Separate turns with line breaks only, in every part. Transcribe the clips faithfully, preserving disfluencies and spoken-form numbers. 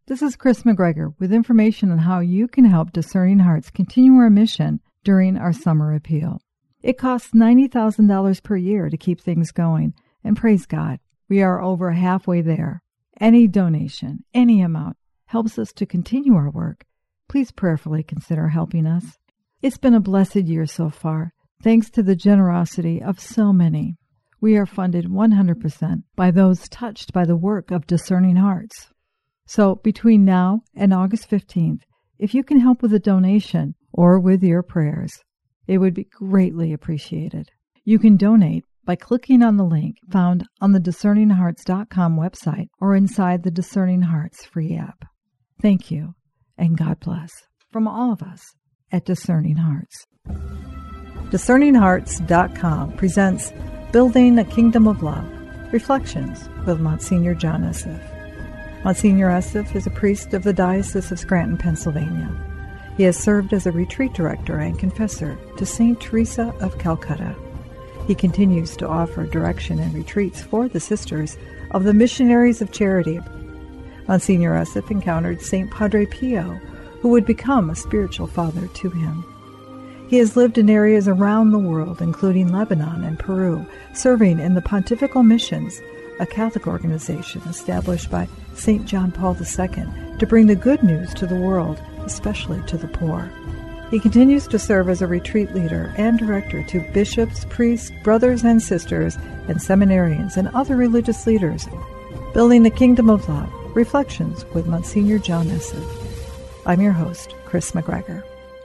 This is Chris McGregor with information on how you can help Discerning Hearts continue our mission during our summer appeal. It costs ninety thousand dollars per year to keep things going, and praise God, we are over halfway there. Any donation, any amount, helps us to continue our work. Please prayerfully consider helping us. It's been a blessed year so far, thanks to the generosity of so many. We are funded one hundred percent by those touched by the work of Discerning Hearts. So between now and August fifteenth, if you can help with a donation or with your prayers, it would be greatly appreciated. You can donate by clicking on the link found on the discerning hearts dot com website or inside the Discerning Hearts free app. Thank you, and God bless from all of us at Discerning Hearts. discerning hearts dot com presents Building a Kingdom of Love, Reflections with Monsignor John Esseff. Monsignor Esseff is a priest of the Diocese of Scranton, Pennsylvania. He has served as a retreat director and confessor to Saint Teresa of Calcutta. He continues to offer direction and retreats for the Sisters of the Missionaries of Charity. Monsignor Esseff encountered Saint Padre Pio, who would become a spiritual father to him. He has lived in areas around the world, including Lebanon and Peru, serving in the Pontifical Missions, a Catholic organization established by Saint John Paul the Second to bring the good news to the world, especially to the poor. He continues to serve as a retreat leader and director to bishops, priests, brothers and sisters, and seminarians and other religious leaders. Building the Kingdom of Love, Reflections with Monsignor John Esseff. I'm your host, Chris McGregor.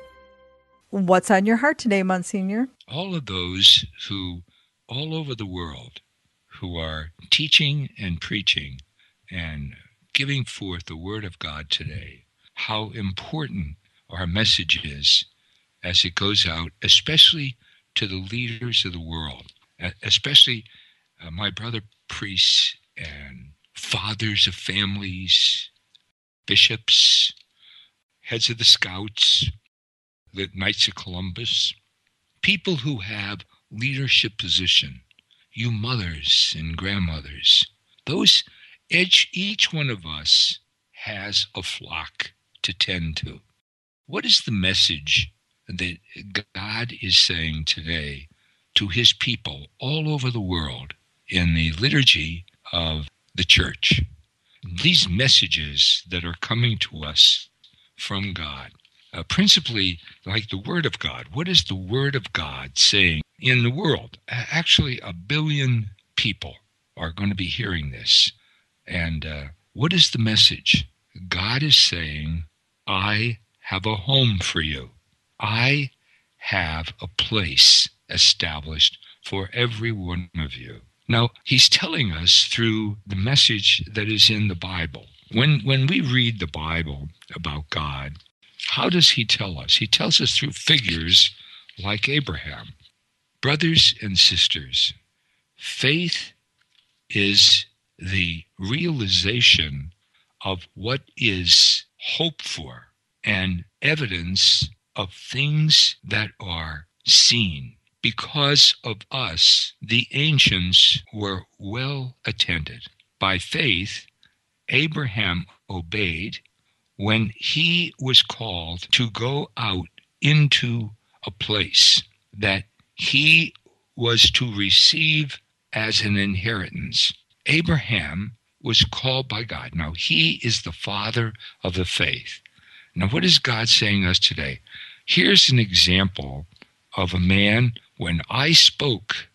What's on your heart today, Monsignor?
All of those who, all over the world, who are teaching and preaching and giving forth the Word of God today, how important our message is as it goes out, especially to the leaders of the world, especially uh, my brother priests and fathers of families, bishops, heads of the Scouts, the Knights of Columbus, people who have leadership position, you mothers and grandmothers, those, each, each one of us has a flock to tend to. What is the message that God is saying today to his people all over the world in the liturgy of the church? These messages that are coming to us from God, uh, principally like the Word of God. What is the Word of God saying in the world? Actually, a billion people are going to be hearing this. And uh, what is the message? God is saying, I have a home for you. I have a place established for every one of you. Now, he's telling us through the message that is in the Bible. When, when we read the Bible about God, how does he tell us? He tells us through figures like Abraham. Brothers and sisters, faith is the realization of what is hoped for and evidence of things that are seen. Because of us, the ancients were well attended. By faith, Abraham obeyed when he was called to go out into a place that he was to receive as an inheritance. Abraham was called by God. Now, he is the father of the faith. Now, what is God saying to us today? Here's an example of a man, when I spoke,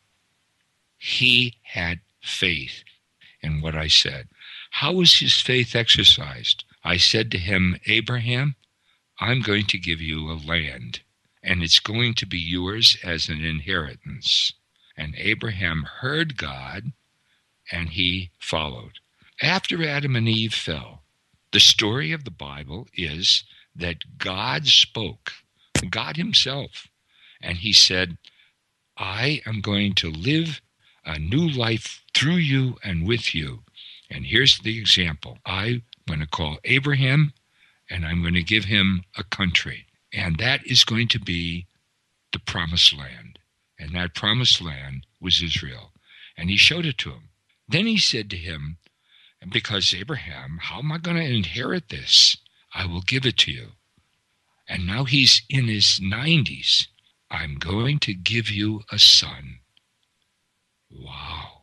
he had faith in what I said. How was his faith exercised? I said to him, Abraham, I'm going to give you a land, and it's going to be yours as an inheritance. And Abraham heard God, and he followed. After Adam and Eve fell, the story of the Bible is that God spoke, God himself, and he said, I am going to live a new life through you and with you. And here's the example. I'm going to call Abraham, and I'm going to give him a country. And that is going to be the promised land. And that promised land was Israel. And he showed it to him. Then he said to him, because Abraham, how am I going to inherit this? I will give it to you. And now he's in his nineties. I'm going to give you a son. Wow.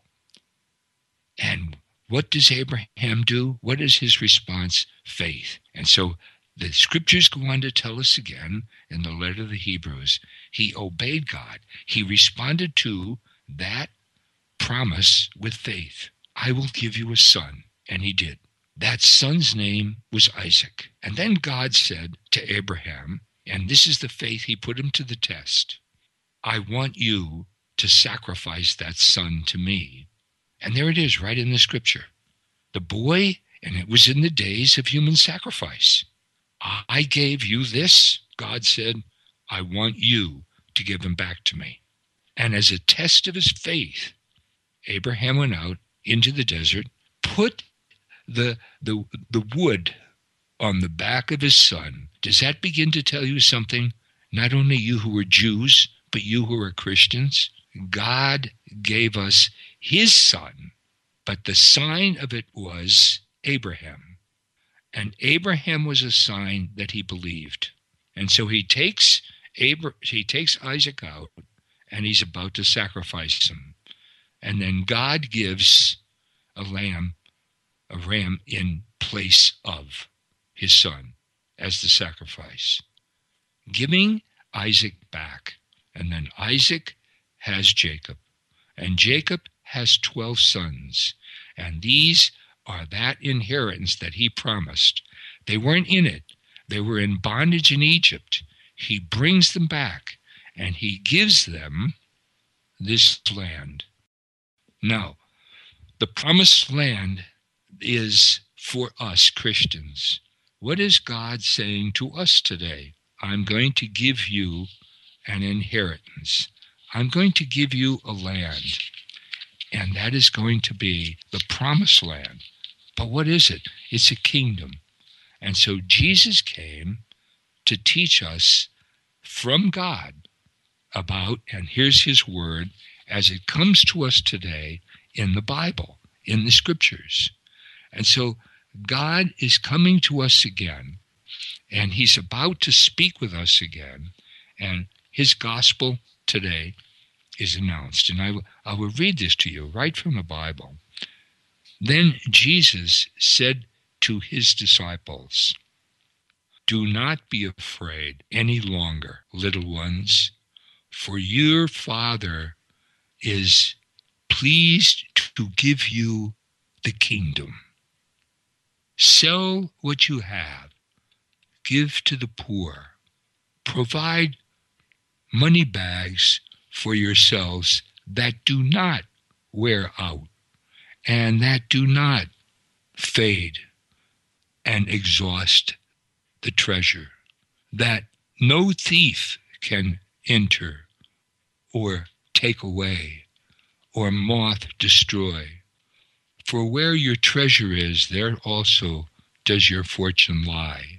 And what does Abraham do? What is his response? Faith. And so the scriptures go on to tell us again in the letter of the Hebrews, he obeyed God. He responded to that promise with faith. I will give you a son. And he did. That son's name was Isaac. And then God said to Abraham, and this is the faith, he put him to the test, I want you to sacrifice that son to me. And there it is, right in the scripture. The boy, and it was in the days of human sacrifice. I gave you this, God said, I want you to give him back to me. And as a test of his faith, Abraham went out into the desert, put the, the, the wood on the back of his son. Does that begin to tell you something? Not only you who are Jews, but you who are Christians. God gave us his son, but the sign of it was Abraham. And Abraham was a sign that he believed. And so he takes Abra- he takes Isaac out, and he's about to sacrifice him. And then God gives a lamb, a ram in place of his son as the sacrifice, giving Isaac back. And then Isaac has Jacob, and Jacob has twelve sons, and these are that inheritance that he promised. They weren't in it. They were in bondage in Egypt. He brings them back, and he gives them this land. Now, the promised land is for us Christians. What is God saying to us today? I'm going to give you an inheritance. I'm going to give you a land, and that is going to be the promised land. But what is it? It's a kingdom. And so Jesus came to teach us from God about, and here's his word as it comes to us today in the Bible, in the scriptures. And so God is coming to us again, and he's about to speak with us again, and his gospel today is announced. And I, w- I will read this to you right from the Bible. Then Jesus said to his disciples, do not be afraid any longer, little ones, for your Father is pleased to give you the kingdom. Sell what you have, give to the poor, provide money bags for yourselves that do not wear out and that do not fade and exhaust the treasure, that no thief can enter or take away or moth destroy. For where your treasure is, there also does your fortune lie.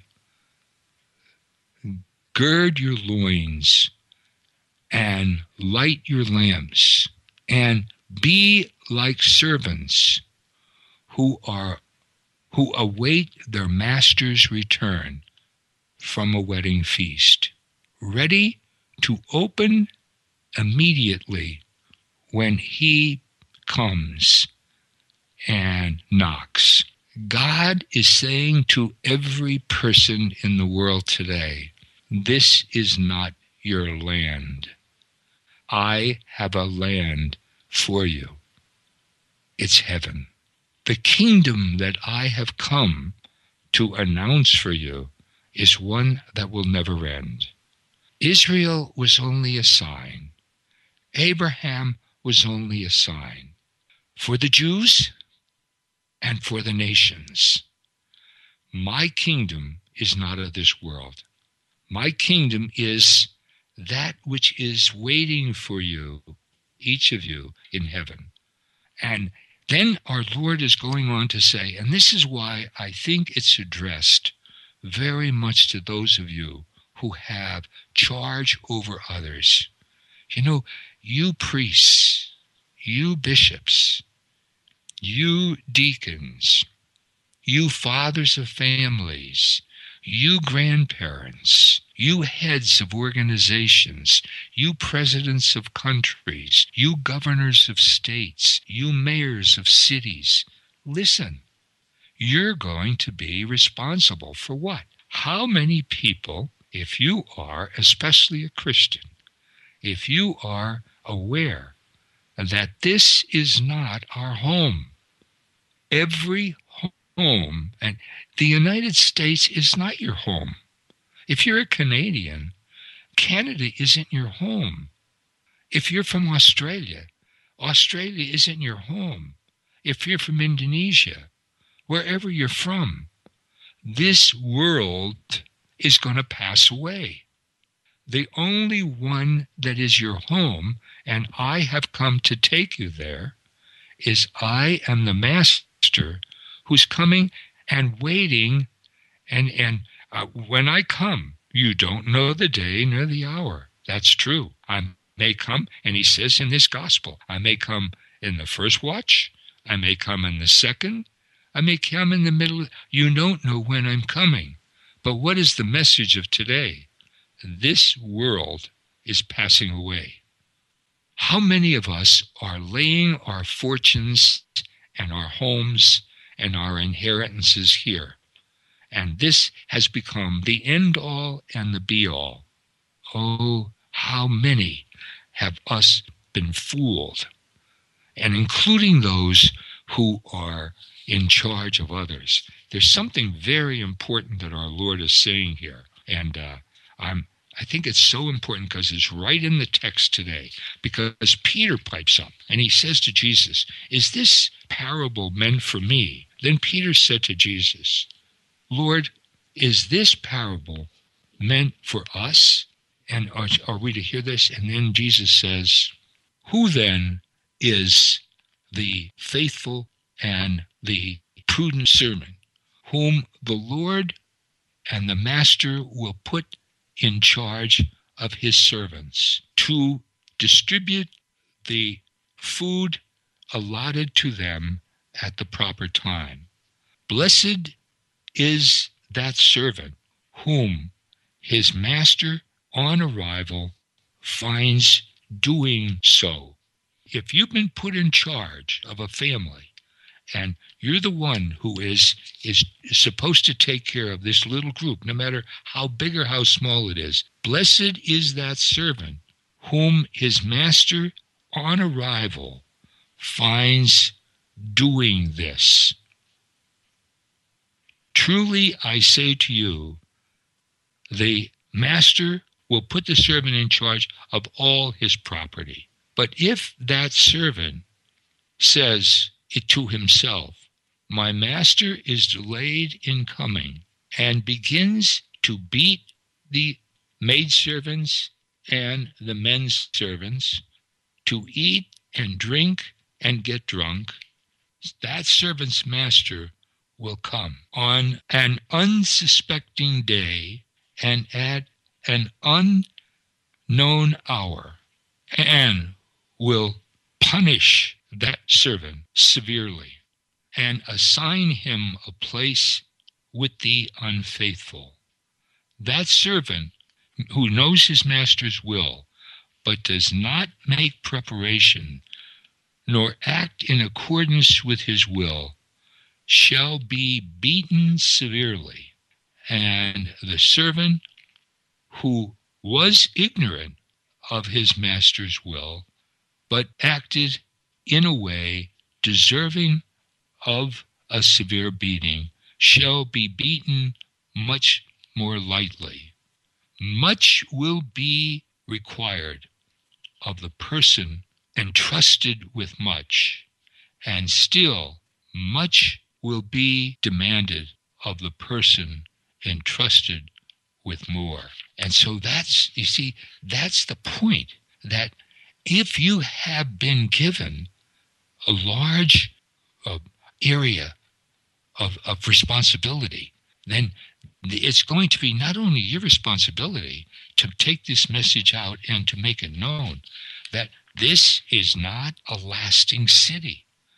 Gird your loins and light your lamps, and be like servants who are who await their master's return from a wedding feast, ready to open immediately when he comes and knocks. God is saying to every person in the world today, this is not your land. I have a land for you. It's heaven. The kingdom that I have come to announce for you is one that will never end. Israel was only a sign. Abraham was only a sign for the Jews and for the nations. My kingdom is not of this world. My kingdom is that which is waiting for you, each of you, in heaven. And then our Lord is going on to say, and this is why I think it's addressed very much to those of you who have charge over others. You know, you priests, you bishops, you deacons, you fathers of families, you grandparents, you heads of organizations, you presidents of countries, you governors of states, you mayors of cities, listen, you're going to be responsible for what? How many people, if you are, especially a Christian, if you are aware that this is not our home, every home, and the United States is not your home. If you're a Canadian, Canada isn't your home. If you're from Australia, Australia isn't your home. If you're from Indonesia, wherever you're from, this world is going to pass away. The only one that is your home, and I have come to take you there, is I am the Master who's coming and waiting. And, and uh, when I come, you don't know the day nor the hour. That's true. I may come, and he says in this gospel, I may come in the first watch, I may come in the second, I may come in the middle. You don't know when I'm coming. But what is the message of today? This world is passing away. How many of us are laying our fortunes and our homes and our inheritances here? And this has become the end-all and the be-all. Oh, how many have us been fooled, and including those who are in charge of others. There's something very important that our Lord is saying here, and uh, I'm, I think it's so important because it's right in the text today, because Peter pipes up and he says to Jesus, is this parable meant for me? Then Peter said to Jesus, Lord, is this parable meant for us? And are, are we to hear this? And then Jesus says, who then is the faithful and the prudent servant, whom the Lord and the Master will put in charge of his servants to distribute the food allotted to them at the proper time? Blessed is that servant whom his master on arrival finds doing so. If you've been put in charge of a family and you're the one who is, is supposed to take care of this little group, no matter how big or how small it is, blessed is that servant whom his master on arrival finds doing this. Truly I say to you, the master will put the servant in charge of all his property. But if that servant says it to himself, my master is delayed in coming, and begins to beat the maidservants and the men servants, to eat and drink and get drunk, that servant's master will come on an unsuspecting day and at an unknown hour, and will punish that servant severely and assign him a place with the unfaithful. That servant who knows his master's will but does not make preparation nor act in accordance with his will shall be beaten severely. And the servant who was ignorant of his master's will, but acted in a way deserving of a severe beating, shall be beaten much more lightly. Much will be required of the person entrusted with much, and still much will be demanded of the person entrusted with more. And so that's, you see, that's the point, that if you have been given a large uh, area of, of responsibility, then it's going to be not only your responsibility to take this message out and to make it known that this is not a lasting city.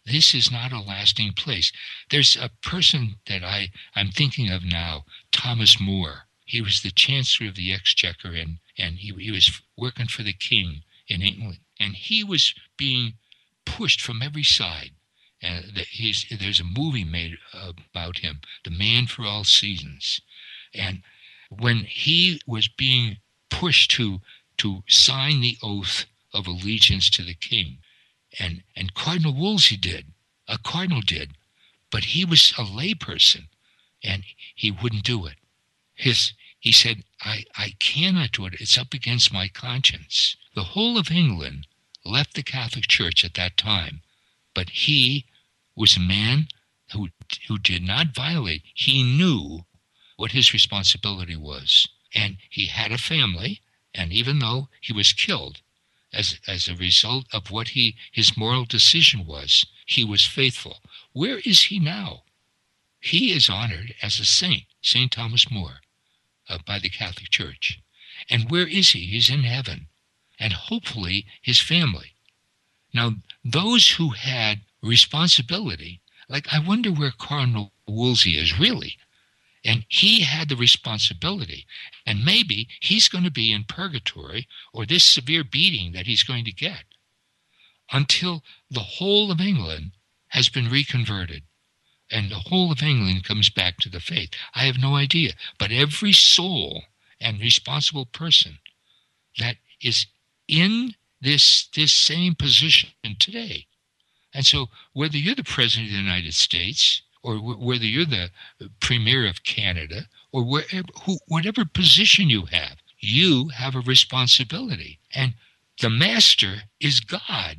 this is not a lasting place. There's a person that I, I'm thinking of now, Thomas More. He was the Chancellor of the Exchequer, and, and he, he was working for the king in England. And he was being pushed from every side. Uh, the, he's, there's a movie made about him, The Man for All Seasons. And when he was being pushed to to sign the oath of allegiance to the king, and, and Cardinal Wolsey did, a cardinal did, but he was a layperson, and he wouldn't do it. His He said, I, I cannot do it. It's up against my conscience. The whole of England left the Catholic Church at that time, but he was a man who who did not violate. He knew what his responsibility was, and he had a family, and even though he was killed as as a result of what he his moral decision was, he was faithful. Where is he now? He is honored as a saint, Saint Thomas More, uh, by the Catholic Church. And where is he? He's in heaven, and hopefully his family. Now, those who had responsibility, like I wonder where Cardinal Wolsey is really, and he had the responsibility, and maybe he's going to be in purgatory or this severe beating that he's going to get until the whole of England has been reconverted and the whole of England comes back to the faith. I have no idea, but every soul and responsible person that is in this this same position today. And so whether you're the President of the United States or w- whether you're the Premier of Canada or wherever, who, whatever position you have, you have a responsibility. And the Master is God.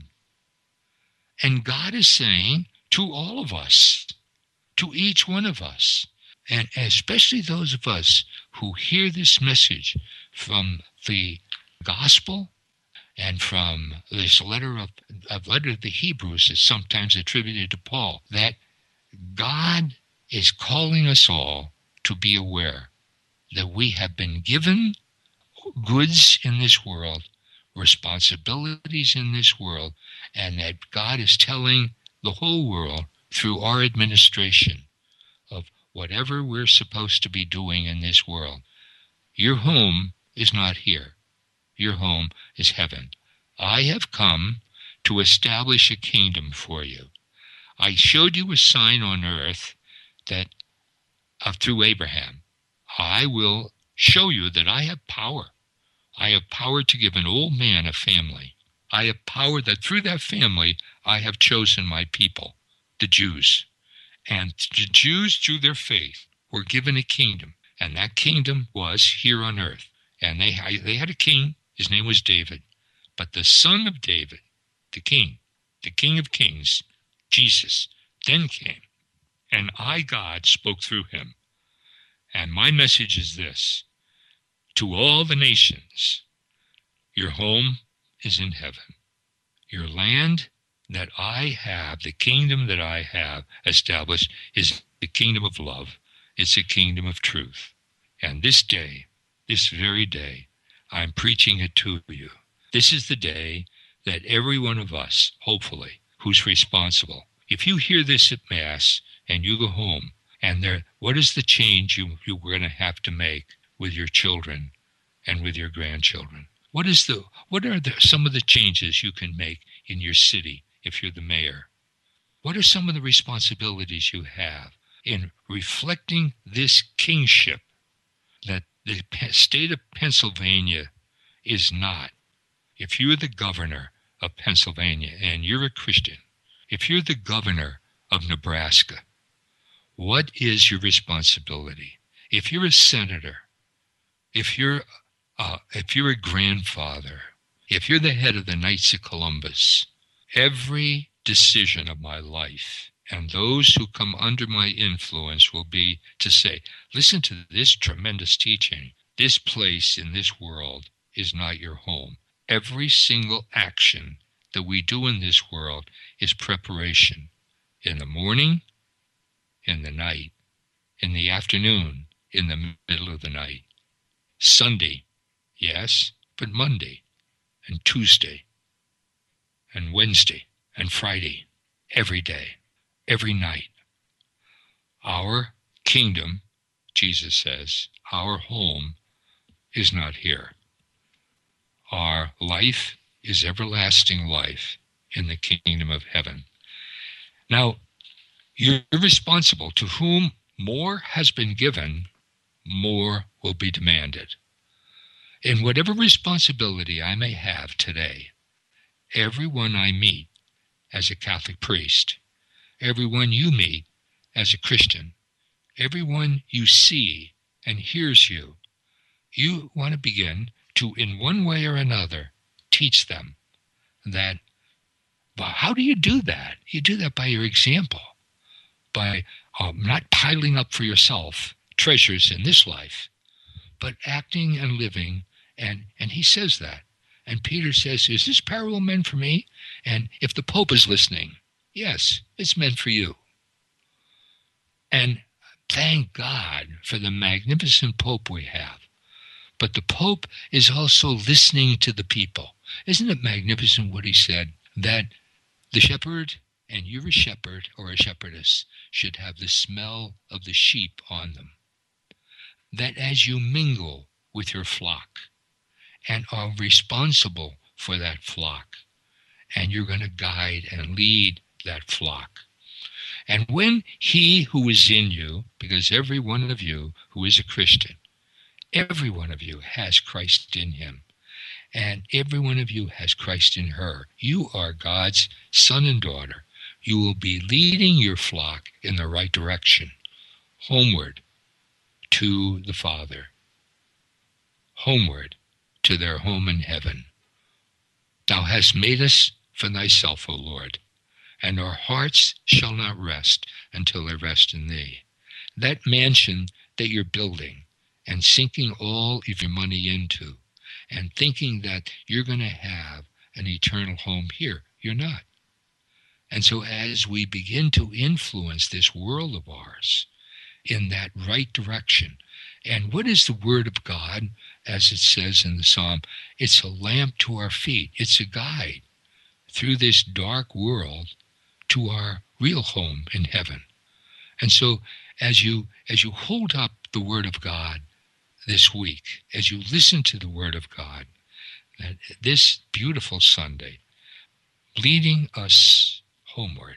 And God is saying to all of us, to each one of us, and especially those of us who hear this message from the gospel and from this letter of, of letter of the Hebrews is sometimes attributed to Paul, that God is calling us all to be aware that we have been given goods in this world, responsibilities in this world, and that God is telling the whole world through our administration of whatever we're supposed to be doing in this world. Your home is not here. Your home is heaven. I have come to establish a kingdom for you. I showed you a sign on earth that uh, through Abraham, I will show you that I have power. I have power to give an old man a family. I have power that through that family, I have chosen my people, the Jews. And the Jews, through their faith, were given a kingdom. And that kingdom was here on earth. And they, they had a king. His name was David. But the son of David, the king, the King of Kings, Jesus, then came. And I, God, spoke through him. And my message is this: to all the nations, your home is in heaven. Your land that I have, the kingdom that I have established, is the kingdom of love. It's a kingdom of truth. And this day, this very day, I'm preaching it to you. This is the day that every one of us, hopefully, who's responsible, if you hear this at Mass and you go home, and there, what is the change you, you're going to have to make with your children and with your grandchildren? What is the? What are the, some of the changes you can make in your city if you're the mayor? What are some of the responsibilities you have in reflecting this kingship that the state of Pennsylvania is not? If you're the governor of Pennsylvania and you're a Christian, if you're the governor of Nebraska, what is your responsibility? If you're a senator, if you're uh, if you're a grandfather, if you're the head of the Knights of Columbus, every decision of my life and those who come under my influence will be to say, listen to this tremendous teaching. This place in this world is not your home. Every single action that we do in this world is preparation. In the morning, in the night, in the afternoon, in the middle of the night. Sunday, yes, but Monday and Tuesday and Wednesday and Friday every day, every night. Our kingdom, Jesus says, our home is not here. Our life is everlasting life in the kingdom of heaven. Now, you're responsible. To whom more has been given, more will be demanded. In whatever responsibility I may have today, everyone I meet as a Catholic priest, everyone you meet as a Christian, everyone you see and hears you, you want to begin to, in one way or another, teach them that. Well, how do you do that? You do that by your example, by um, not piling up for yourself treasures in this life, but acting and living. And, and he says that. And Peter says, is this parable meant for me? And if the Pope is listening, yes, it's meant for you. And thank God for the magnificent Pope we have. But the Pope is also listening to the people. Isn't it magnificent what he said? That the shepherd, and you're a shepherd or a shepherdess, should have the smell of the sheep on them. That as you mingle with your flock and are responsible for that flock, and you're going to guide and lead that flock. And when he who is in you, because every one of you who is a Christian, every one of you has Christ in him, and every one of you has Christ in her. You are God's son and daughter. You will be leading your flock in the right direction, homeward to the Father, homeward to their home in heaven. Thou hast made us for thyself, O Lord, and our hearts shall not rest until they rest in thee. That mansion that you're building and sinking all of your money into, and thinking that you're going to have an eternal home here. You're not. And so as we begin to influence this world of ours in that right direction, and what is the Word of God, as it says in the Psalm? It's a lamp to our feet. It's a guide through this dark world to our real home in heaven. And so as you as you hold up the Word of God this week, as you listen to the Word of God, that this beautiful Sunday, leading us homeward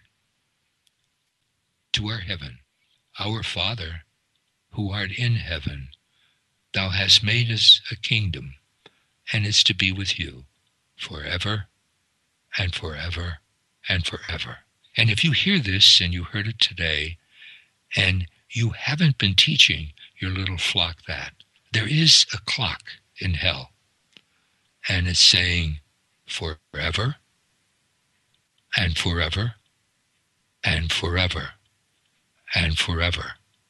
to our heaven, our Father, who art in heaven, thou hast made us a kingdom, and it's to be with you forever and forever and forever. And if you hear this, and you heard it today, and you haven't been teaching your little flock that, there is a clock in hell, and it's saying forever and forever and forever and forever.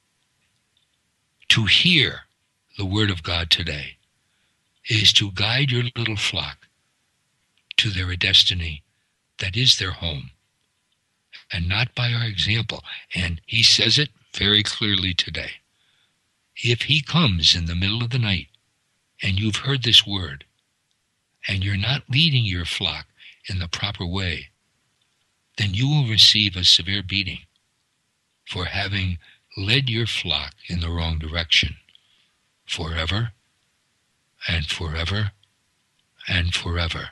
To hear the Word of God today is to guide your little flock to their destiny that is their home, and not by our example. And he says it very clearly today. If he comes in the middle of the night and you've heard this word and you're not leading your flock in the proper way, then you will receive a severe beating for having led your flock in the wrong direction forever and forever and forever.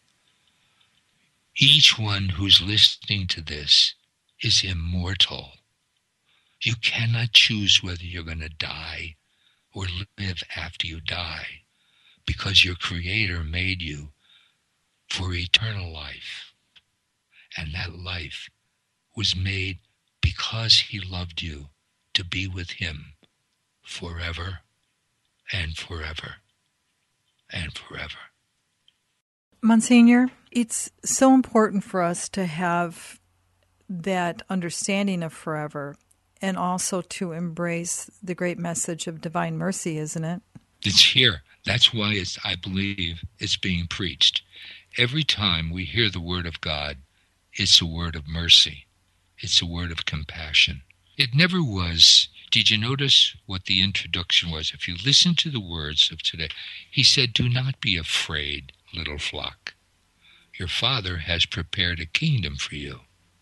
Each one who's listening to this is immortal. You cannot choose whether you're going to die or live after you die, because your Creator made you for eternal life. And that life was made because he loved you to be with him forever and forever and forever.
Monsignor, it's so important for us to have that understanding of forever, and also to embrace the great message of divine mercy, isn't it?
It's here. That's why it's, I believe it's being preached. Every time we hear the word of God, it's a word of mercy. It's a word of compassion. It never was. Did you notice what the introduction was? If you listen to the words of today, he said, do not be afraid, little flock. Your Father has prepared a kingdom for you.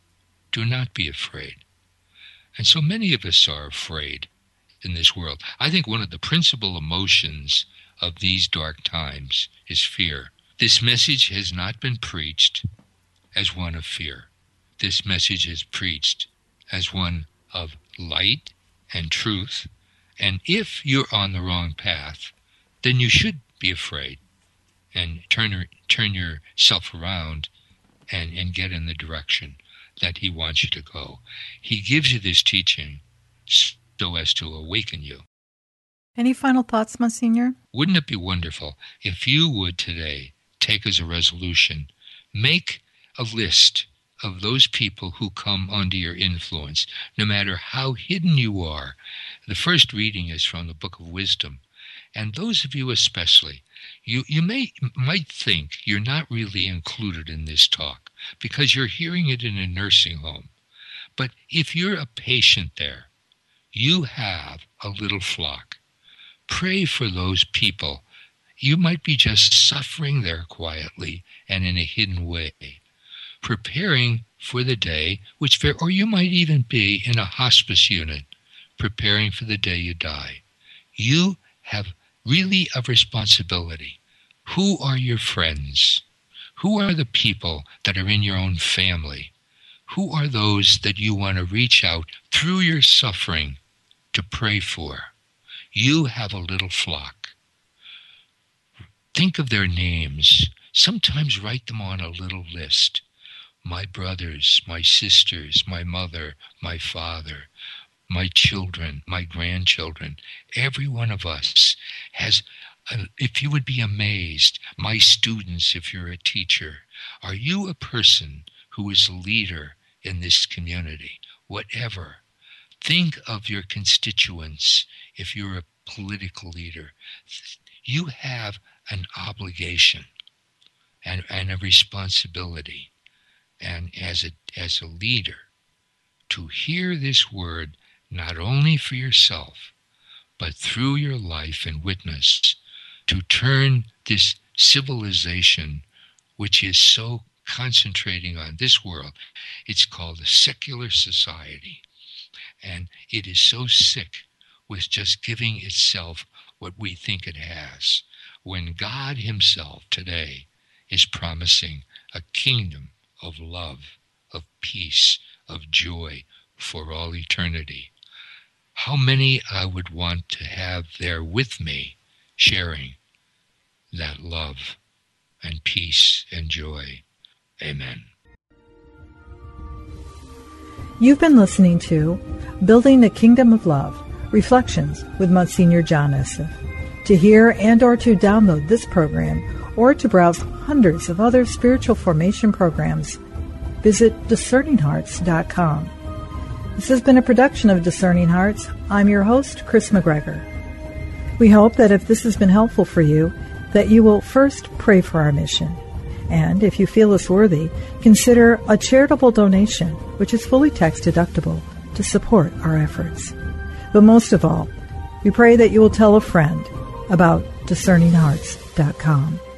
Do not be afraid. And so many of us are afraid in this world. I think one of the principal emotions of these dark times is fear. This message has not been preached as one of fear. This message is preached as one of light and truth. And if you're on the wrong path, then you should be afraid and turn turn yourself around and, and get in the direction that he wants you to go. He gives you this teaching so as to awaken you.
Any final thoughts, Monsignor?
Wouldn't it be wonderful if you would today take as a resolution, make a list of those people who come under your influence, no matter how hidden you are. The first reading is from the Book of Wisdom. And those of you especially, you, you may might think you're not really included in this talk because you're hearing it in a nursing home. But if you're a patient there, you have a little flock. Pray for those people. You might be just suffering there quietly and in a hidden way, preparing for the day, which, or you might even be in a hospice unit, preparing for the day you die. You have really a responsibility. Who are your friends? Who are the people that are in your own family? Who are those that you want to reach out through your suffering to pray for? You have a little flock. Think of their names. Sometimes write them on a little list. My brothers, my sisters, my mother, my father, my children, my grandchildren. Every one of us has, uh, if you would be amazed, my students, if you're a teacher, are you a person who is a leader in this community? Whatever. Think of your constituents if you're a political leader. You have an obligation and, and a responsibility, and as a, as a leader, to hear this word not only for yourself, but through your life and witness, to turn this civilization, which is so concentrating on this world, it's called a secular society, and it is so sick with just giving itself what we think it has, when God himself today is promising a kingdom of love, of peace, of joy for all eternity. How many I would want to have there with me, sharing that love and peace and joy. Amen.
You've been listening to Building the Kingdom of Love, Reflections with Monsignor John Esseff. To hear and or to download this program, or to browse hundreds of other spiritual formation programs, visit discerning hearts dot com. This has been a production of Discerning Hearts. I'm your host, Chris McGregor. We hope that if this has been helpful for you, that you will first pray for our mission. And if you feel us worthy, consider a charitable donation, which is fully tax deductible, to support our efforts. But most of all, we pray that you will tell a friend about discerning hearts dot com.